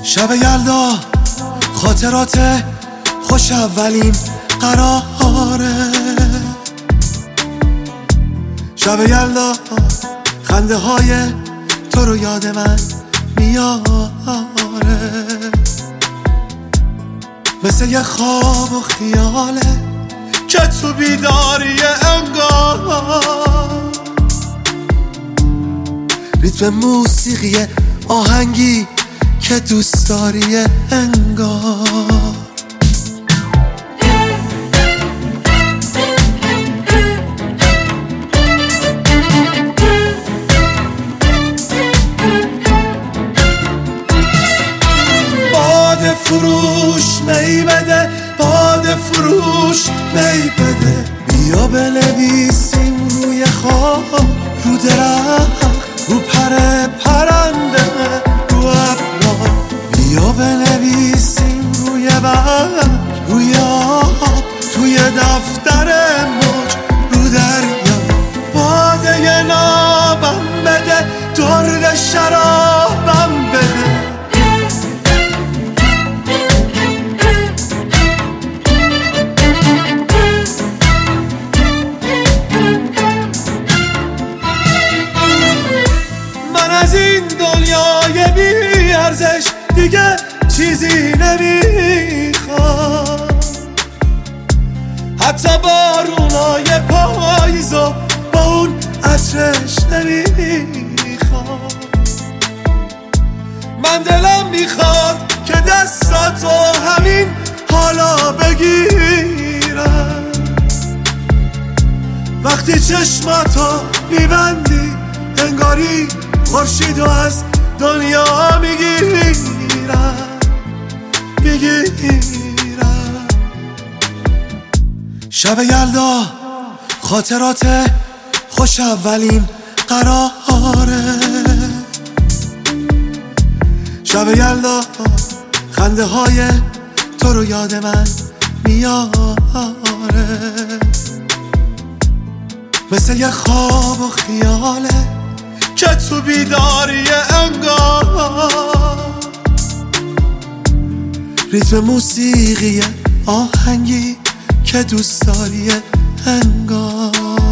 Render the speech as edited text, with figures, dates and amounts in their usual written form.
شب یلدا خاطرات خوش اولین قراره. شب یلدا خنده های تو رو یاد من میاره، مثل یه خواب و خیاله که تو بیداری انگار. ریتم موسیقی آهنگی که دوست داری انگار. باد فروش می بده، باد فروش می بده، بیا بنویسیم روی خواب، رو درخت، رو پر پرنده، رو ابرا. بیا بنویسیم روی برگ، روی آب، توی دفتر موج، رو دریا. باده نابم بده، درد شرابم بده. از این دنیای بی ارزش دیگه چیزی نمیخوام، حتی بارونای پاییزو با اون عطرش نمیخوام. من دلم میخواد که دستاتو همین حالا بگیرم، وقتی چشماتو میبندی انگاری خورشیدو از دنیا میگیرم. شب یلدا خاطرات خوش اولین قراره. شب یلدا خنده های تو رو یاد من میاره، مثل یه خواب و خیاله که تو بیداری انگار. ریتم موسیقی آهنگی که دوست داری انگار.